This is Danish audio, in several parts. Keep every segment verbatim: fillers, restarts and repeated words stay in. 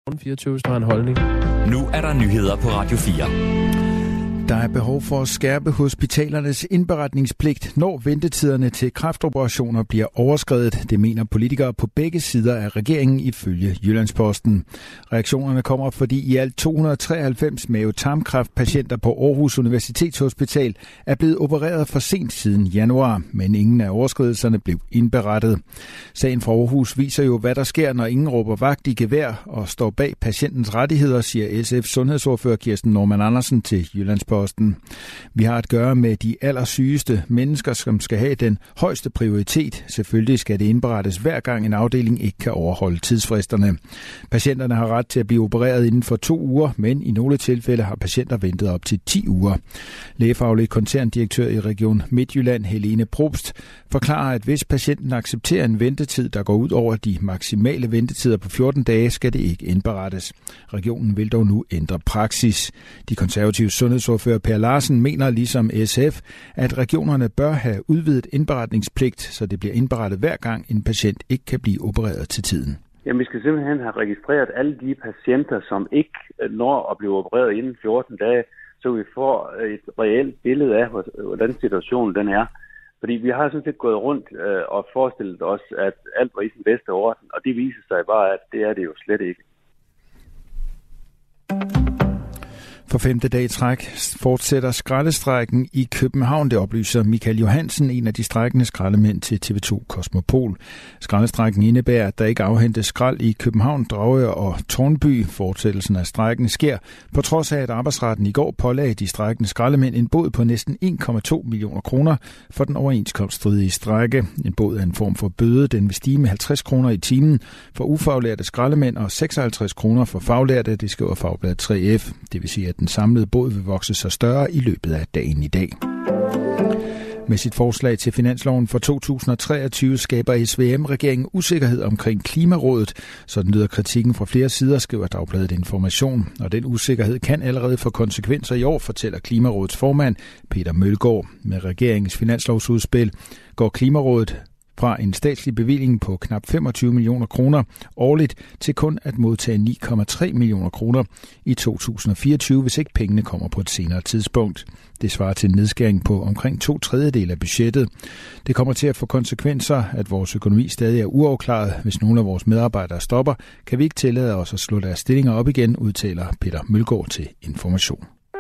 fireogtyve har en holdning. Nu er der nyheder på Radio fire. Der er behov for at skærpe hospitalernes indberetningspligt, når ventetiderne til kræftoperationer bliver overskredet. Det mener politikere på begge sider af regeringen ifølge Jyllandsposten. Reaktionerne kommer, fordi i alt to hundrede og treoghalvfems mave-tarmkræftpatienter på Aarhus Universitetshospital er blevet opereret for sent siden januar, men ingen af overskridelserne blev indberettet. Sagen fra Aarhus viser jo, hvad der sker, når ingen råber vagt i gevær og står bag patientens rettigheder, siger S F's sundhedsordfører Kirsten Normann Andersen til Jyllandsposten. Vi har at gøre med de allersygeste mennesker, som skal have den højeste prioritet. Selvfølgelig skal det indberettes hver gang en afdeling ikke kan overholde tidsfristerne. Patienterne har ret til at blive opereret inden for to uger, men i nogle tilfælde har patienter ventet op til ti uger. Lægefaglig koncerndirektør i Region Midtjylland, Helene Probst, forklarer, at hvis patienten accepterer en ventetid, der går ud over de maksimale ventetider på fjorten dage, skal det ikke indberettes. Regionen vil dog nu ændre praksis. De konservative sundhedsordfører Per Larsen mener ligesom S F, at regionerne bør have udvidet indberetningspligt, så det bliver indberettet hver gang en patient ikke kan blive opereret til tiden. Jamen, vi skal simpelthen have registreret alle de patienter, som ikke når at blive opereret inden fjorten dage, så vi får et reelt billede af, hvordan situationen den er. Fordi vi har sådan set gået rundt øh, og forestillet os, at alt var i sin bedste orden, og det viser sig bare, at det er det jo slet ikke. For femte dag i træk fortsætter skraldestrejken i København, det oplyser Michael Johansen, en af de strejkende skraldemænd til T V to Kosmopol. Skraldestrejken indebærer, at der ikke afhentes skrald i København, Dragør og Tårnby. Fortsættelsen af strejken sker på trods af, at arbejdsretten i går pålagde de strejkende skraldemænd en bod på næsten en komma to millioner kroner for den overenskomststridige strejke. En bod er en form for bøde, den vil stige med halvtreds kroner i timen for ufaglærte skraldemænd og seksoghalvtreds kroner for faglærte, det skriver Fagbladet tre F. Det vil sige, at den samlede båd vil vokse sig større i løbet af dagen i dag. Med sit forslag til finansloven for to tusind og treogtyve skaber S V M-regeringen usikkerhed omkring Klimarådet. Sådan lyder kritikken fra flere sider, skriver Dagbladet Information. Og den usikkerhed kan allerede få konsekvenser i år, fortæller Klimarådets formand Peter Mølgaard. Med regeringens finanslovsudspil går Klimarådet fra en statslig bevilling på knap femogtyve millioner kroner årligt til kun at modtage ni komma tre millioner kroner i to tusind og fireogtyve, hvis ikke pengene kommer på et senere tidspunkt. Det svarer til en nedskæring på omkring to tredjedel af budgettet. Det kommer til at få konsekvenser, at vores økonomi stadig er uafklaret. Hvis nogle af vores medarbejdere stopper, kan vi ikke tillade os at slå deres stillinger op igen, udtaler Peter Mølgaard til Information.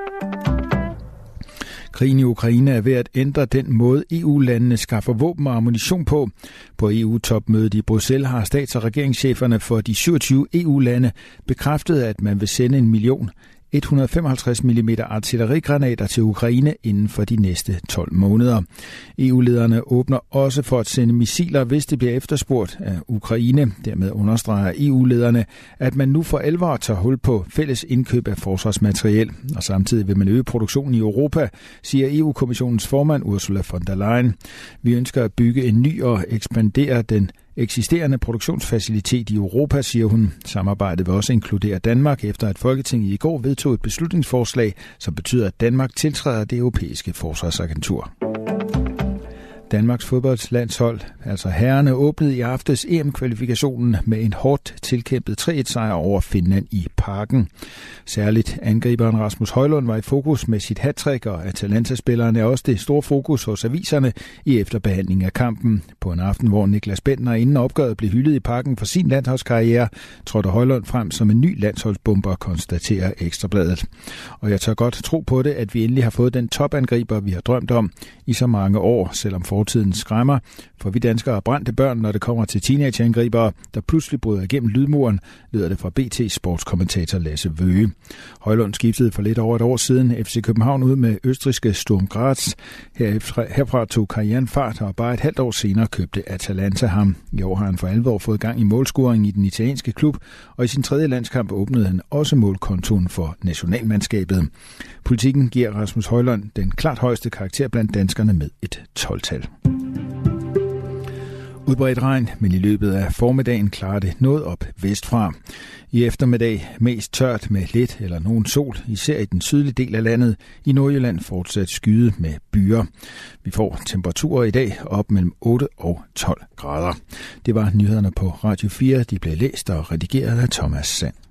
Krigen i Ukraine er ved at ændre den måde E U-landene skaffer våben og ammunition på. På E U-topmødet i Bruxelles har stats- og regeringscheferne for de syvogtyve E U-lande bekræftet, at man vil sende en million et hundrede og femoghalvtreds millimeter artillerigranater til Ukraine inden for de næste tolv måneder. E U-lederne åbner også for at sende missiler, hvis det bliver efterspurgt af Ukraine. Dermed understreger E U-lederne, at man nu for alvor tager hul på fælles indkøb af forsvarsmateriel. Og samtidig vil man øge produktionen i Europa, siger E U-kommissionens formand Ursula von der Leyen. Vi ønsker at bygge en ny og ekspandere den eksisterende produktionsfacilitet i Europa, siger hun. Samarbejdet vil også inkludere Danmark, efter at Folketinget i går vedtog et beslutningsforslag, som betyder, at Danmark tiltræder det europæiske forsvarsagentur. Danmarks fodboldlandshold, altså herrerne, åbnede i aftes E M-kvalifikationen med en hårdt tilkæmpet tre et sejr over Finland i Parken. Særligt angriberen Rasmus Højlund var i fokus med sit hattrick, og Atalanta-spilleren er også det store fokus hos aviserne i efterbehandling af kampen. På en aften, hvor Niklas Bentner inden opgøret blev hyldet i Parken for sin landsholdskarriere, trådte Højlund frem som en ny landsholdsbomber, konstaterer Ekstrabladet. Og jeg tør godt tro på det, at vi endelig har fået den topangriber, vi har drømt om i så mange år, selvom fortiden skræmmer, for vi danskere er brændte børn, når det kommer til teenageangribere, der pludselig bryder igennem lydmuren, lyder det fra B T's sportskommentator Lasse Vøge. Højlund skiftede for lidt over et år siden F C København ud med østrigske Sturm Graz. Herfra, herfra tog karrieren fart, og bare et halvt år senere købte Atalanta ham. I år har han for alvor fået gang i målscoring i den italienske klub, og i sin tredje landskamp åbnede han også målkontoen for nationalmandskabet. Politikken giver Rasmus Højlund den klart højeste karakter blandt danskerne med et tolv-tal. Udbredt regn, men i løbet af formiddagen klarer det noget op vestfra. I eftermiddag mest tørt med lidt eller nogen sol, især i den sydlige del af landet. I Nordjylland fortsat skyde med byer. Vi får temperaturer i dag op mellem otte og tolv grader. Det var nyhederne på Radio fire. De blev læst og redigeret af Thomas Sand.